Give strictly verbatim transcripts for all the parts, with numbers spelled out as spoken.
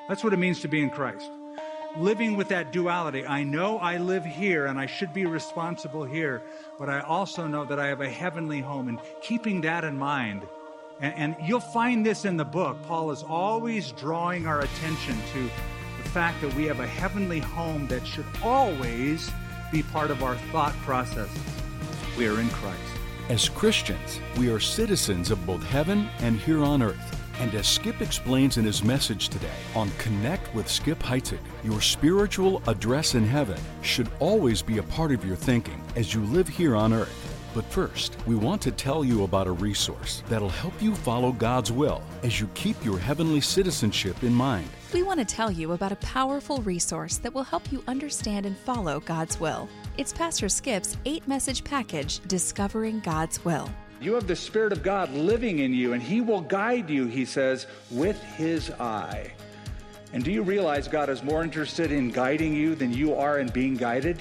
That's what it means to be in Christ. Living with that duality. I know I live here and I should be responsible here, but I also know that I have a heavenly home, and keeping that in mind. And, and you'll find this in the book. Paul is always drawing our attention to the fact that we have a heavenly home that should always be part of our thought processes. We are in Christ. As Christians, we are citizens of both heaven and here on earth. And as Skip explains in his message today on Connect with Skip Heitzig, your spiritual address in heaven should always be a part of your thinking as you live here on earth. But first, we want to tell you about a resource that'll help you follow God's will as you keep your heavenly citizenship in mind. We want to tell you about a powerful resource that will help you understand and follow God's will. It's Pastor Skip's eight-message package, Discovering God's Will. You have the Spirit of God living in you, and He will guide you, he says, with His eye. And do you realize God is more interested in guiding you than you are in being guided?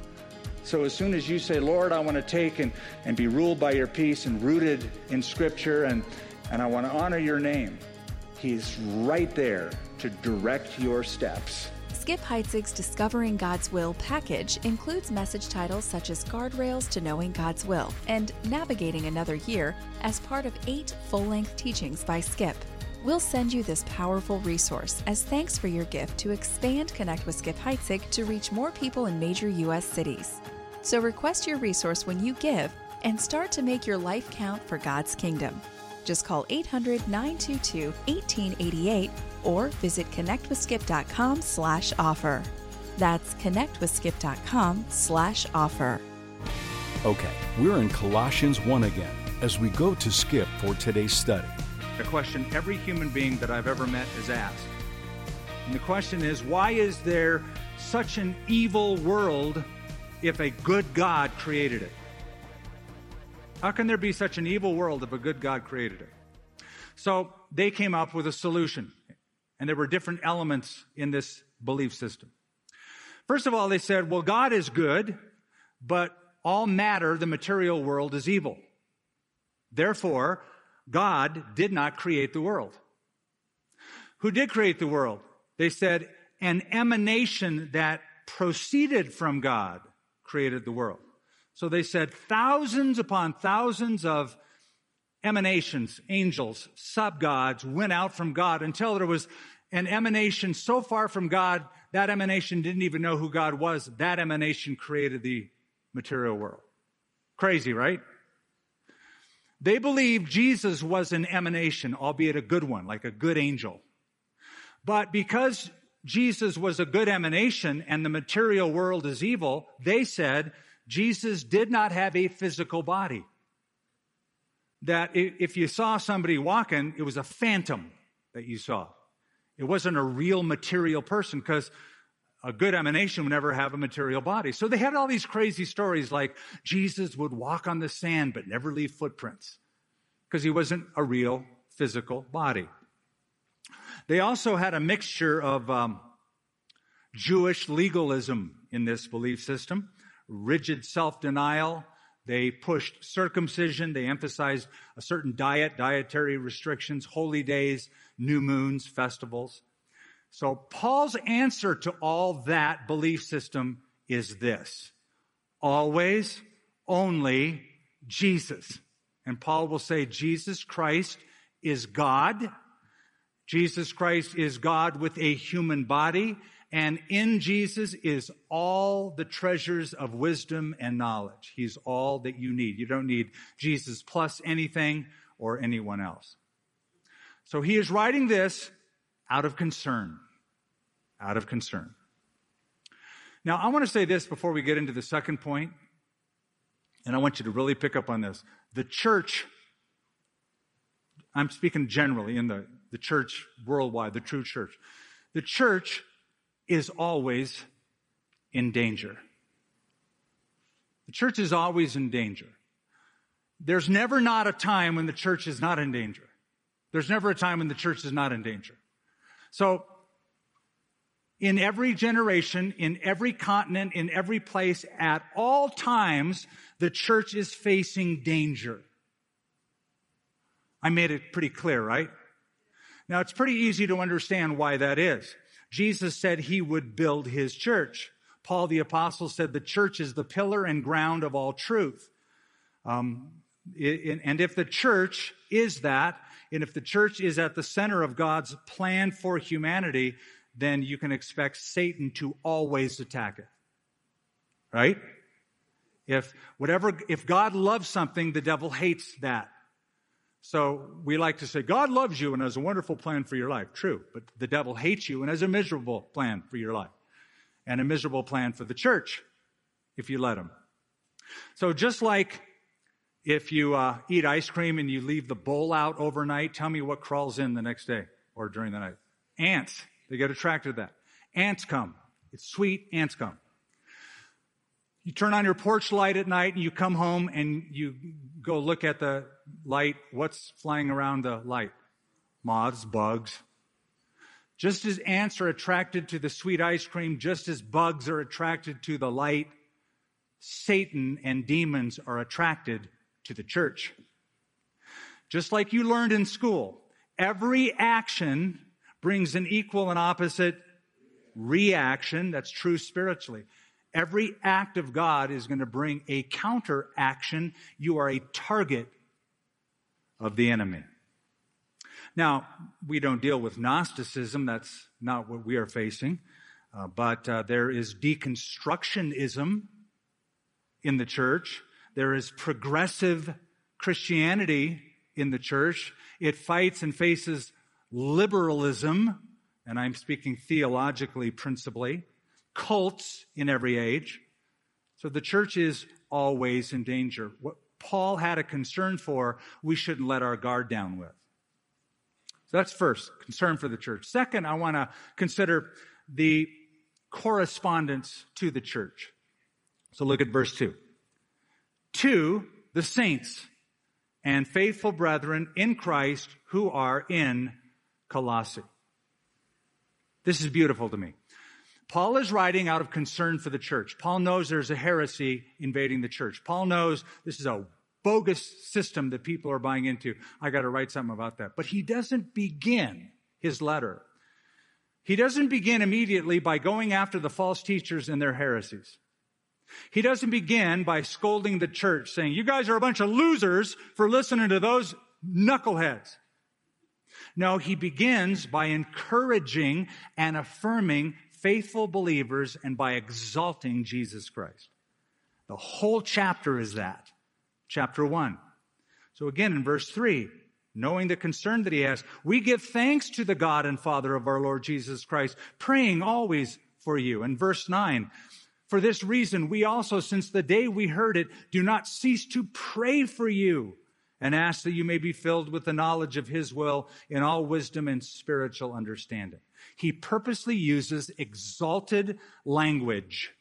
So as soon as you say, Lord, I want to take and, and be ruled by your peace and rooted in Scripture, and, and I want to honor your name, He's right there to direct your steps. Skip Heitzig's Discovering God's Will package includes message titles such as Guardrails to Knowing God's Will and Navigating Another Year as part of eight full-length teachings by Skip. We'll send you this powerful resource as thanks for your gift to expand Connect with Skip Heitzig to reach more people in major U S cities. So request your resource when you give and start to make your life count for God's kingdom. Just call eight hundred, nine two two, one eight eight eight or visit connectwithskip.com slash offer. That's connectwithskip.com slash offer. Okay, we're in Colossians one again as we go to Skip for today's study. A question every human being that I've ever met is asked. And the question is, why is there such an evil world if a good God created it? How can there be such an evil world if a good God created it? So they came up with a solution, and there were different elements in this belief system. First of all, they said, well, God is good, but all matter, the material world, is evil. Therefore, God did not create the world. Who did create the world? They said, an emanation that proceeded from God created the world. So they said thousands upon thousands of emanations, angels, sub-gods went out from God until there was an emanation so far from God, that emanation didn't even know who God was. That emanation created the material world. Crazy, right? They believed Jesus was an emanation, albeit a good one, like a good angel. But because Jesus was a good emanation and the material world is evil, they said Jesus did not have a physical body. That if you saw somebody walking, it was a phantom that you saw. It wasn't a real material person, because a good emanation would never have a material body. So they had all these crazy stories like Jesus would walk on the sand but never leave footprints because he wasn't a real physical body. They also had a mixture of um, Jewish legalism in this belief system, rigid self-denial. They pushed circumcision. They emphasized a certain diet, dietary restrictions, holy days, new moons, festivals. So Paul's answer to all that belief system is this: always, only Jesus. And Paul will say Jesus Christ is God. Jesus Christ is God with a human body. And in Jesus is all the treasures of wisdom and knowledge. He's all that you need. You don't need Jesus plus anything or anyone else. So he is writing this out of concern. Out of concern. Now, I want to say this before we get into the second point, and I want you to really pick up on this. The church, I'm speaking generally in the, the church worldwide, the true church. The church is always in danger. The church is always in danger. There's never not a time when the church is not in danger. There's never a time when the church is not in danger. So, in every generation, in every continent, in every place, at all times, the church is facing danger. I made it pretty clear, right? Now, it's pretty easy to understand why that is. Jesus said he would build his church. Paul the Apostle said the church is the pillar and ground of all truth. Um, it, and if the church is that, and if the church is at the center of God's plan for humanity, then you can expect Satan to always attack it. Right? If whatever, if God loves something, the devil hates that. So we like to say, God loves you and has a wonderful plan for your life. True, but the devil hates you and has a miserable plan for your life. And a miserable plan for the church, if you let him. So just like if you uh, eat ice cream and you leave the bowl out overnight, tell me what crawls in the next day or during the night. Ants. They get attracted to that. Ants come. It's sweet. Ants come. You turn on your porch light at night and you come home and you go look at the light. What's flying around the light? Moths, bugs. Just as ants are attracted to the sweet ice cream, just as bugs are attracted to the light, Satan and demons are attracted to the church. Just like you learned in school, every action brings an equal and opposite reaction. That's true spiritually. Every act of God is going to bring a counteraction. You are a target of the enemy. Now, we don't deal with Gnosticism. That's not what we are facing. Uh, but uh, there is deconstructionism in the church. There is progressive Christianity in the church. It fights and faces liberalism, and I'm speaking theologically principally, cults in every age. So the church is always in danger. What Paul had a concern for, we shouldn't let our guard down with. So that's first, concern for the church. Second, I want to consider the correspondence to the church. So look at verse two. To the saints and faithful brethren in Christ who are in Colossae. This is beautiful to me. Paul is writing out of concern for the church. Paul knows there's a heresy invading the church. Paul knows this is a bogus system that people are buying into. I got to write something about that. But he doesn't begin his letter. He doesn't begin immediately by going after the false teachers and their heresies. He doesn't begin by scolding the church, saying, you guys are a bunch of losers for listening to those knuckleheads. No, he begins by encouraging and affirming faithful believers and by exalting Jesus Christ. The whole chapter is that. Chapter one. So again, in verse three, knowing the concern that he has, we give thanks to the God and Father of our Lord Jesus Christ, praying always for you. In verse nine, for this reason, we also, since the day we heard it, do not cease to pray for you and ask that you may be filled with the knowledge of his will in all wisdom and spiritual understanding. He purposely uses exalted language.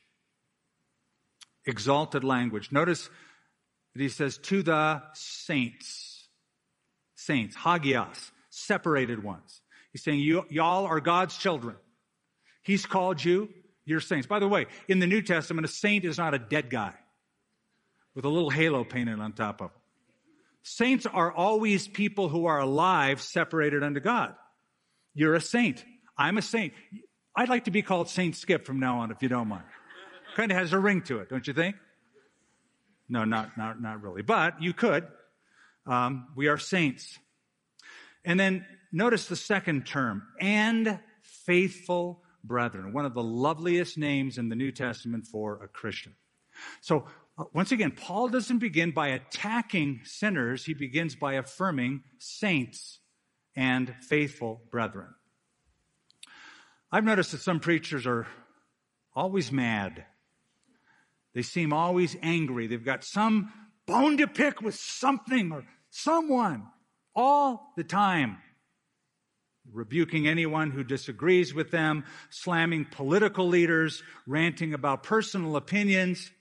Exalted language. Notice that he says, to the saints. Saints, hagios, separated ones. He's saying, you, y'all are God's children. He's called you, you're saints. By the way, in the New Testament, a saint is not a dead guy with a little halo painted on top of him. Saints are always people who are alive, separated unto God. You're a saint. I'm a saint. I'd like to be called Saint Skip from now on, if you don't mind. Kind of has a ring to it, don't you think? No, not, not, not really. But you could. Um, we are saints. And then notice the second term, and faithful brethren. One of the loveliest names in the New Testament for a Christian. So uh, once again, Paul doesn't begin by attacking sinners. He begins by affirming saints and faithful brethren. I've noticed that some preachers are always mad. They seem always angry. They've got some bone to pick with something or someone all the time. Rebuking anyone who disagrees with them, slamming political leaders, ranting about personal opinions.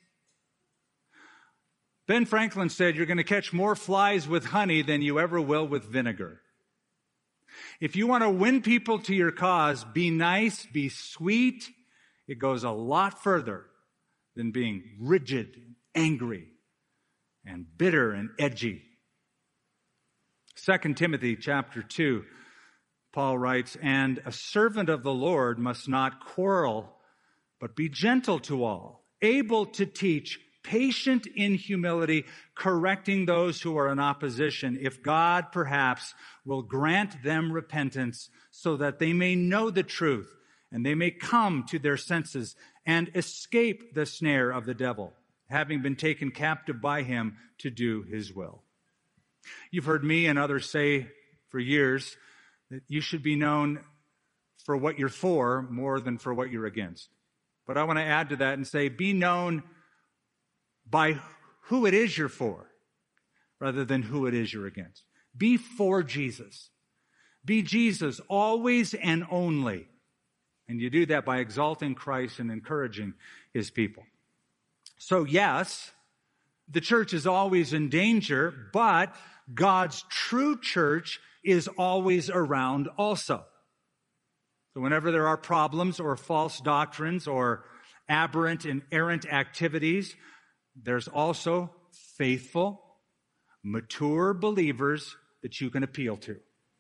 Ben Franklin said, you're going to catch more flies with honey than you ever will with vinegar. If you want to win people to your cause, be nice, be sweet. It goes a lot further than being rigid, angry, and bitter and edgy. Second Timothy chapter two. Paul writes, "And a servant of the Lord must not quarrel, but be gentle to all, able to teach, patient in humility, correcting those who are in opposition, if God perhaps will grant them repentance so that they may know the truth and they may come to their senses and escape the snare of the devil, having been taken captive by him to do his will." You've heard me and others say for years that you should be known for what you're for more than for what you're against. But I want to add to that and say, be known by who it is you're for rather than who it is you're against. Be for Jesus. Be Jesus always and only. And you do that by exalting Christ and encouraging his people. So yes, the church is always in danger, but God's true church is always around also. So whenever there are problems or false doctrines or aberrant and errant activities, there's also faithful, mature believers that you can appeal to.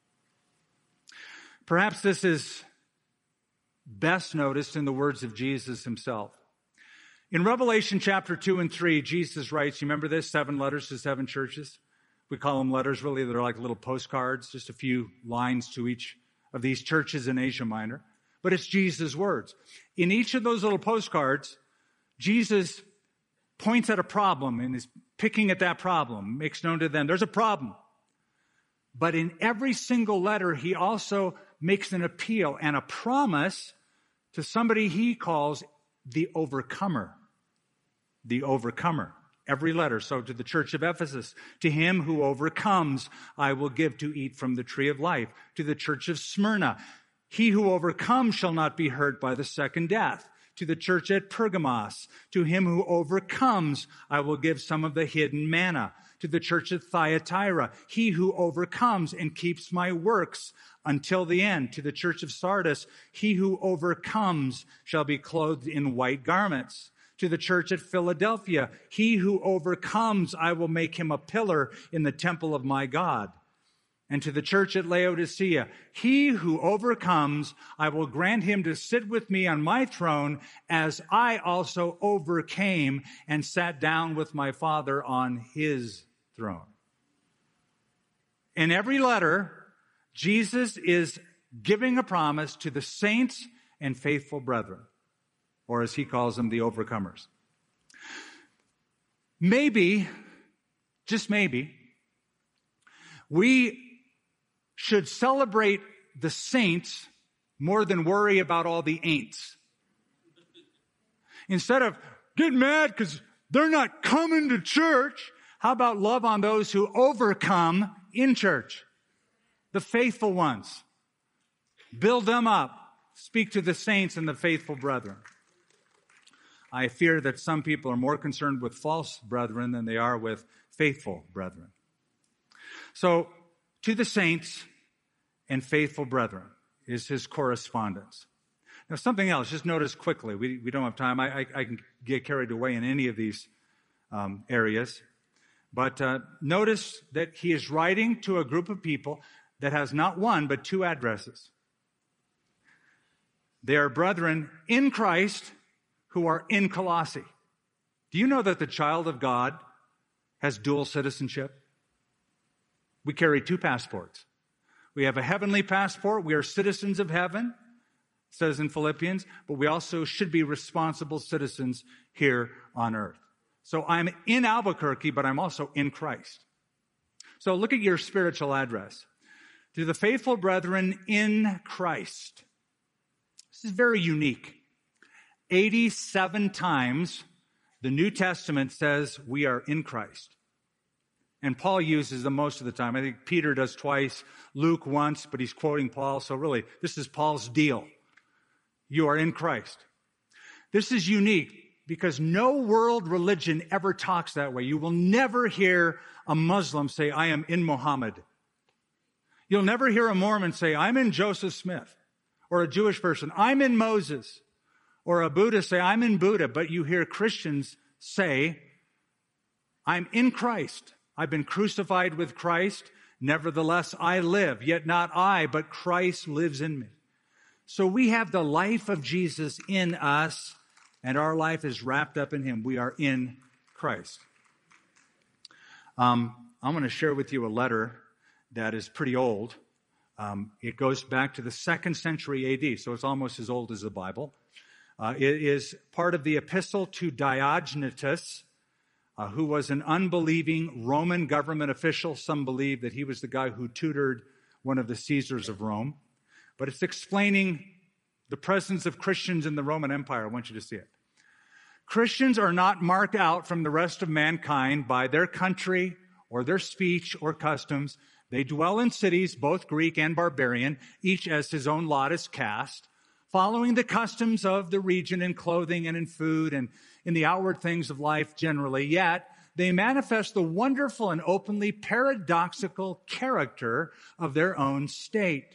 Perhaps this is best noticed in the words of Jesus himself. In Revelation chapter two and three, Jesus writes, you remember this? Seven letters to seven churches. We call them letters, really. They're like little postcards, just a few lines to each of these churches in Asia Minor. But it's Jesus' words. In each of those little postcards, Jesus points at a problem and is picking at that problem, makes known to them, there's a problem. But in every single letter, he also makes an appeal and a promise to somebody he calls the overcomer. The overcomer. Every letter. So to the church of Ephesus, to him who overcomes, I will give to eat from the tree of life. To the church of Smyrna, he who overcomes shall not be hurt by the second death. To the church at Pergamos, to him who overcomes, I will give some of the hidden manna. To the church at Thyatira, he who overcomes and keeps my works until the end. To the church of Sardis, he who overcomes shall be clothed in white garments. To the church at Philadelphia, he who overcomes, I will make him a pillar in the temple of my God. And to the church at Laodicea, he who overcomes, I will grant him to sit with me on my throne, as I also overcame and sat down with my Father on his throne. In every letter, Jesus is giving a promise to the saints and faithful brethren, or as he calls them, the overcomers. Maybe, just maybe, we should celebrate the saints more than worry about all the ain'ts. Instead of getting mad because they're not coming to church, how about love on those who overcome in church? The faithful ones. Build them up. Speak to the saints and the faithful brethren. I fear that some people are more concerned with false brethren than they are with faithful brethren. So, to the saints and faithful brethren is his correspondence. Now, something else, just notice quickly. We, we don't have time. I, I, I can get carried away in any of these um, areas. But uh, notice that he is writing to a group of people that has not one, but two addresses. They are brethren in Christ who are in Colossae. Do you know that the child of God has dual citizenship? We carry two passports. We have a heavenly passport. We are citizens of heaven, it says in Philippians, but we also should be responsible citizens here on earth. So I'm in Albuquerque, but I'm also in Christ. So look at your spiritual address. To the faithful brethren in Christ. This is very unique. eighty-seven times the New Testament says we are in Christ. And Paul uses them most of the time. I think Peter does twice, Luke once, but he's quoting Paul. So really, this is Paul's deal. You are in Christ. This is unique because no world religion ever talks that way. You will never hear a Muslim say, I am in Muhammad. You'll never hear a Mormon say, I'm in Joseph Smith. Or a Jewish person, I'm in Moses. Or a Buddhist say, I'm in Buddha. But you hear Christians say, I'm in Christ. I've been crucified with Christ, Nevertheless, I live, yet not I, but Christ lives in me. So we have the life of Jesus in us, and our life is wrapped up in him. We are in Christ. Um, I'm going to share with you a letter that is pretty old. Um, it goes back to the second century A D, so it's almost as old as the Bible. Uh, it is part of the epistle to Diognetus, uh, who was an unbelieving Roman government official. Some believe that he was the guy who tutored one of the Caesars of Rome. But it's explaining the presence of Christians in the Roman Empire. I want you to see it. Christians are not marked out from the rest of mankind by their country or their speech or customs. They dwell in cities, both Greek and barbarian, each as his own lot is cast, following the customs of the region in clothing and in food and in the outward things of life generally. Yet they manifest the wonderful and openly paradoxical character of their own state.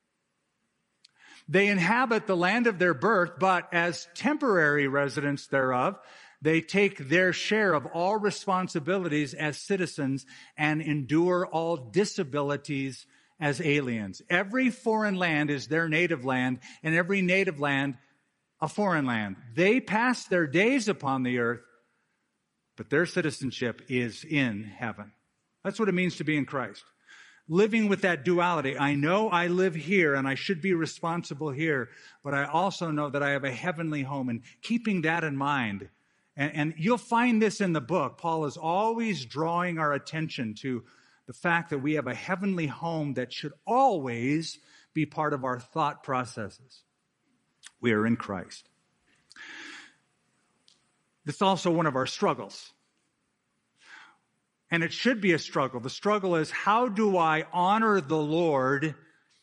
They inhabit the land of their birth, but as temporary residents thereof, they take their share of all responsibilities as citizens and endure all disabilities as aliens. Every foreign land is their native land, and every native land a foreign land. They pass their days upon the earth, but their citizenship is in heaven. That's what it means to be in Christ. Living with that duality. I know I live here and I should be responsible here, but I also know that I have a heavenly home, and keeping that in mind. And, and you'll find this in the book. Paul is always drawing our attention to the fact that we have a heavenly home that should always be part of our thought processes. We are in Christ. This is also one of our struggles. And it should be a struggle. The struggle is, how do I honor the Lord,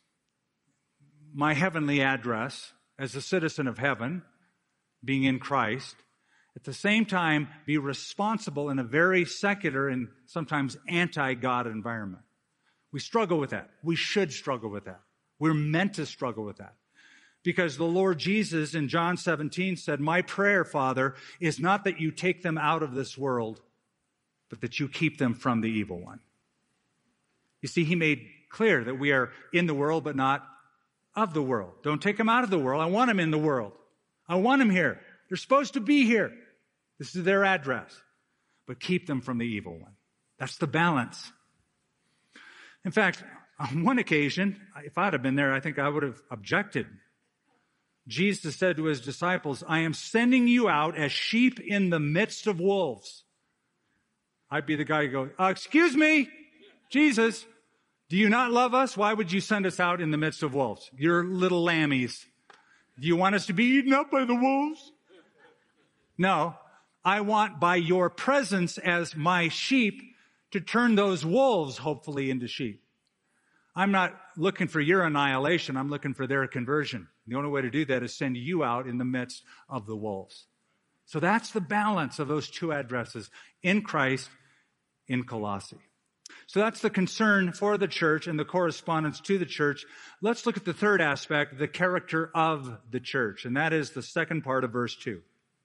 my heavenly address, as a citizen of heaven, being in Christ, at the same time be responsible in a very secular and sometimes anti-God environment? We struggle with that. We should struggle with that. We're meant to struggle with that. Because the Lord Jesus in John seventeen said, "My prayer, Father, is not that you take them out of this world, but that you keep them from the evil one." You see, he made clear that we are in the world, but not of the world. Don't take them out of the world. I want them in the world. I want them here. They're supposed to be here. This is their address. But keep them from the evil one. That's the balance. In fact, on one occasion, if I'd have been there, I think I would have objected. Jesus said to his disciples, "I am sending you out as sheep in the midst of wolves." I'd be the guy who goes, uh, excuse me, Jesus, do you not love us? Why would you send us out in the midst of wolves? You're little lammies. Do you want us to be eaten up by the wolves? No, I want by your presence as my sheep to turn those wolves hopefully into sheep. I'm not looking for your annihilation. I'm looking for their conversion. The only way to do that is send you out in the midst of the wolves. So that's the balance of those two addresses, in Christ, in Colossae. So that's the concern for the church and the correspondence to the church. Let's look at the third aspect, the character of the church, and that is the second part of verse two.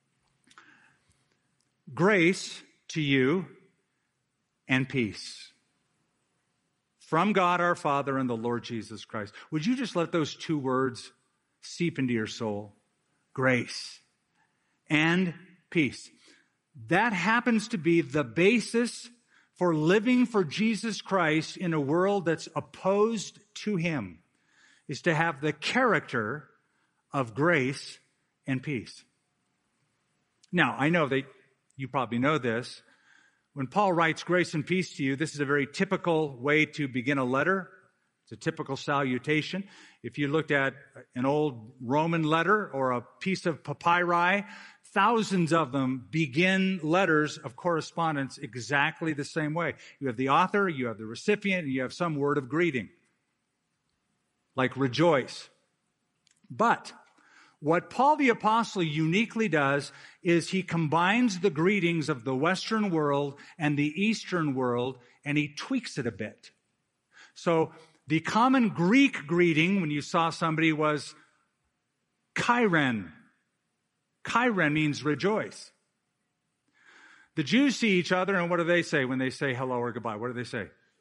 Grace to you and peace from God our Father and the Lord Jesus Christ. Would you just let those two words seep into your soul? Grace and peace. That happens to be the basis for living for Jesus Christ in a world that's opposed to him, is to have the character of grace and peace. Now, I know that you probably know this. When Paul writes grace and peace to you, this is a very typical way to begin a letter. It's a typical salutation. If you looked at an old Roman letter or a piece of papyri, thousands of them begin letters of correspondence exactly the same way. You have the author, you have the recipient, and you have some word of greeting, like rejoice. But what Paul the Apostle uniquely does is he combines the greetings of the Western world and the Eastern world, and he tweaks it a bit. So the common Greek greeting when you saw somebody was Chiren. Chiren means rejoice. The Jews see each other, and what do they say when they say hello or goodbye? What do they say?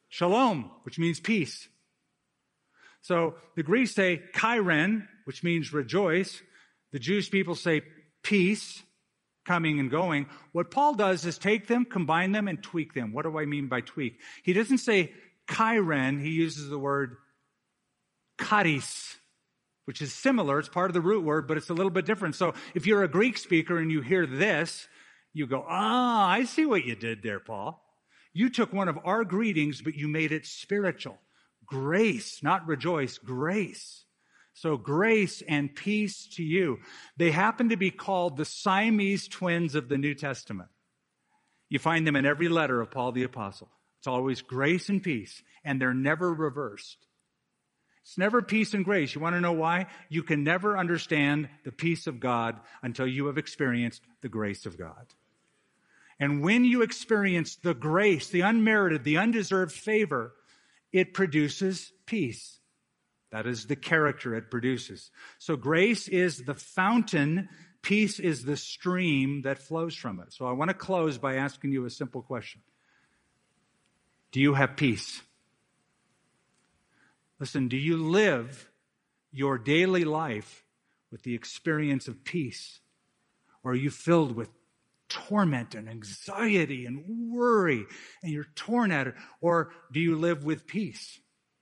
Shalom, which means peace. So the Greeks say kairen, which means rejoice. The Jewish people say peace, coming and going. What Paul does is take them, combine them, and tweak them. What do I mean by tweak? He doesn't say kairen. He uses the word charis, which is similar. It's part of the root word, but it's a little bit different. So if you're a Greek speaker and you hear this, you go, ah, I see what you did there, Paul. You took one of our greetings, but you made it spiritual. Grace, not rejoice, grace. So grace and peace to you. They happen to be called the Siamese twins of the New Testament. You find them in every letter of Paul the Apostle. It's always grace and peace, and they're never reversed. It's never peace and grace. You want to know why? You can never understand the peace of God until you have experienced the grace of God. And when you experience the grace, the unmerited, the undeserved favor, it produces peace. That is the character it produces. So grace is the fountain. Peace is the stream that flows from it. So I want to close by asking you a simple question. Do you have peace? Listen, do you live your daily life with the experience of peace? Or are you filled with torment and anxiety and worry and you're torn at it? Or do you live with peace?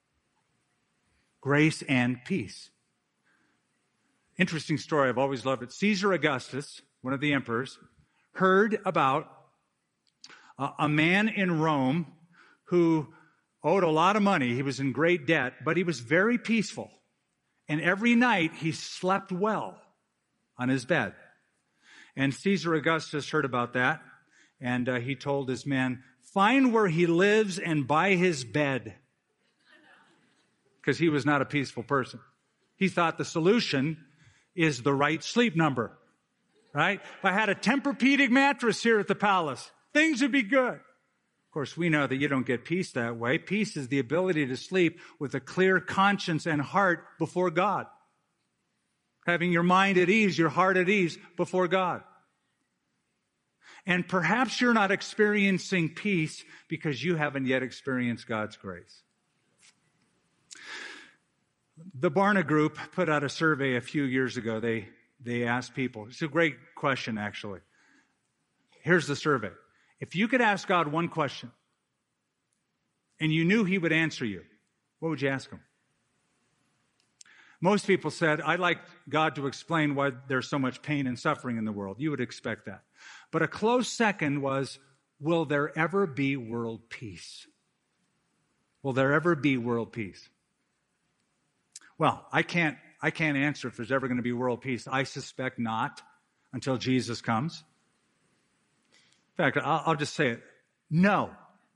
Grace and peace. Interesting story. I've always loved it. Caesar Augustus, one of the emperors, heard about a, a man in Rome who owed a lot of money. He was in great debt, but he was very peaceful. And every night he slept well on his bed. And Caesar Augustus heard about that, and uh, he told his men, find where he lives and buy his bed. Because he was not a peaceful person. He thought the solution is the right sleep number, right? If I had a Tempur-Pedic mattress here at the palace, things would be good. Of course, we know that you don't get peace that way. Peace is the ability to sleep with a clear conscience and heart before God. Having your mind at ease, your heart at ease before God. And perhaps you're not experiencing peace because you haven't yet experienced God's grace. The Barna Group put out a survey a few years ago. They, they asked people. It's a great question, actually. Here's the survey. If you could ask God one question and you knew he would answer you, what would you ask him? Most people said, I'd like God to explain why there's so much pain and suffering in the world. You would expect that. But a close second was, will there ever be world peace? Will there ever be world peace? Well, I can't, I can't answer if there's ever going to be world peace. I suspect not until Jesus comes. In fact, I'll, I'll just say it. No.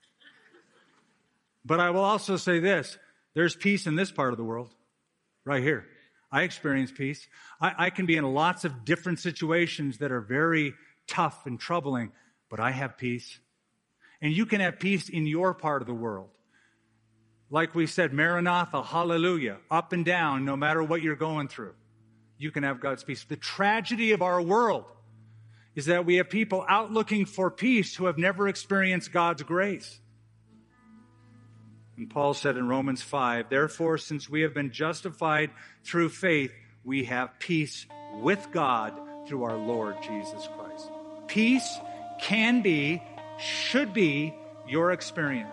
But I will also say this. There's peace in this part of the world. Right here. I experience peace. I, I can be in lots of different situations that are very tough and troubling, but I have peace. And you can have peace in your part of the world. Like we said, Maranatha, hallelujah, up and down, no matter what you're going through. You can have God's peace. The tragedy of our world is that we have people out looking for peace who have never experienced God's grace. And Paul said in Romans five, therefore, since we have been justified through faith, we have peace with God through our Lord Jesus Christ. Peace can be, should be your experience.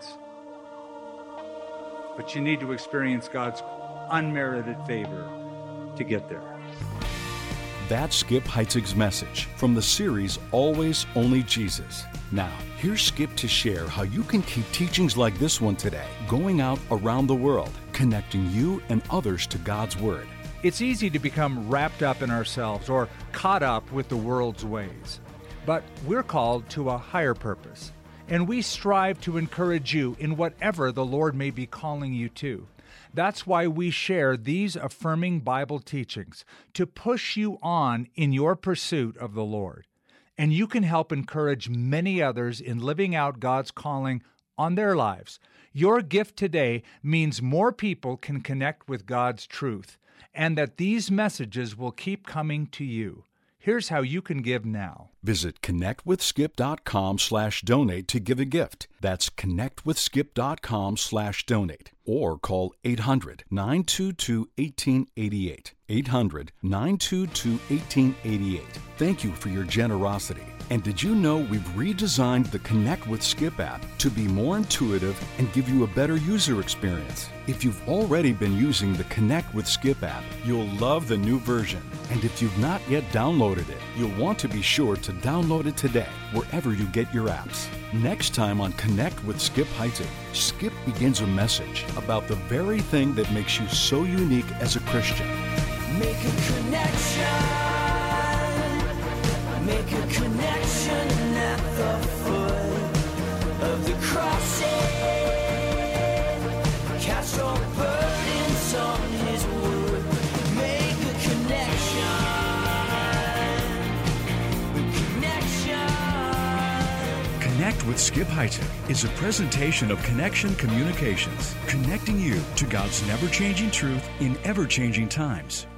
But you need to experience God's unmerited favor to get there. That's Skip Heitzig's message from the series Always Only Jesus. Now, here's Skip to share how you can keep teachings like this one today going out around the world, connecting you and others to God's Word. It's easy to become wrapped up in ourselves or caught up with the world's ways. But we're called to a higher purpose, and we strive to encourage you in whatever the Lord may be calling you to. That's why we share these affirming Bible teachings, to push you on in your pursuit of the Lord. And you can help encourage many others in living out God's calling on their lives. Your gift today means more people can connect with God's truth, and that these messages will keep coming to you. Here's how you can give now. Visit connectwithskip.com slash donate to give a gift. That's connectwithskip.com slash donate. Or call eight hundred, nine two two, one eight eight eight. eight hundred, nine two two, one eight eight eight. Thank you for your generosity. And did you know we've redesigned the Connect with Skip app to be more intuitive and give you a better user experience? If you've already been using the Connect with Skip app, you'll love the new version. And if you've not yet downloaded it, you'll want to be sure to download it today, wherever you get your apps. Next time on Connect with Skip Heitzig, Skip begins a message about the very thing that makes you so unique as a Christian. Make a connection. Make a connection at the foot of the cross. Cast your burdens on His wood. Make a connection. Connection. Connect with Skip Heitzig is a presentation of Connection Communications, connecting you to God's never-changing truth in ever-changing times.